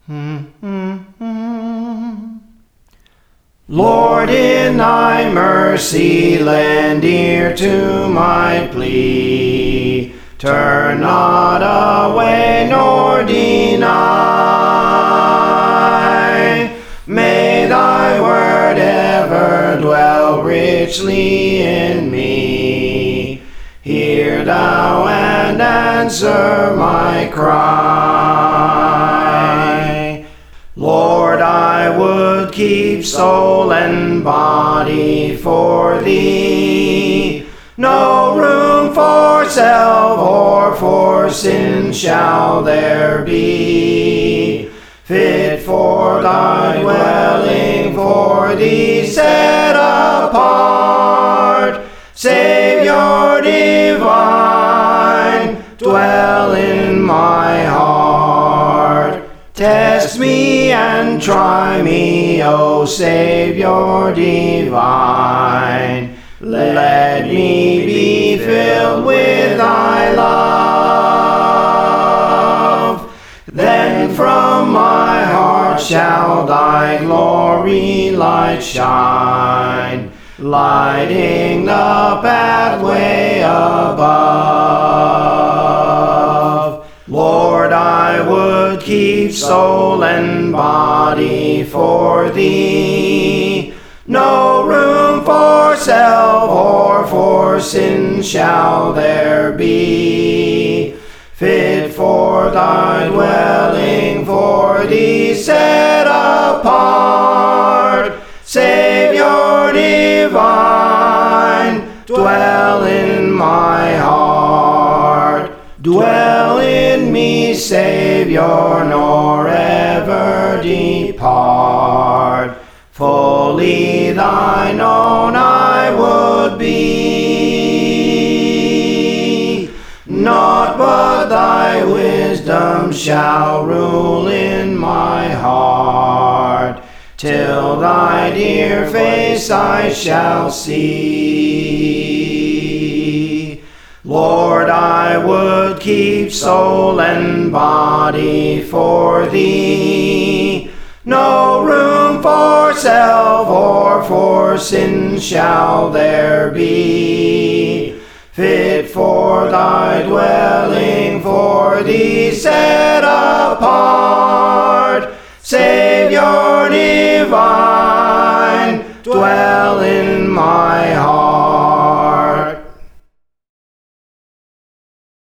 Lord, in thy mercy, lend ear to my plea. Turn not away nor deny. May thy word ever dwell richly in me. Hear thou and answer my cry. Lord, I would keep soul and body for thee. No room for self or for sin shall there be. Fit for thy dwelling, for thee set apart. Saviour divine, dwell in my heart. Test me and try me, O Saviour divine. Let me be filled with thy love. Then from my heart shall thy glory light shine, lighting the pathway above. Lord, I would keep soul and body for thee. No room for self or for sin shall there be. Fit for thy dwelling, for thee set apart. Saviour divine, dwell in my heart. Dwell in me, Saviour, nor ever depart. Fully thine own I would be. Naught but thy wisdom shall rule in my heart, till thy dear face I shall see. Lord, I would keep soul and body for thee. No room for self or for sin shall there be. Fit for thy dwelling, for thee set apart.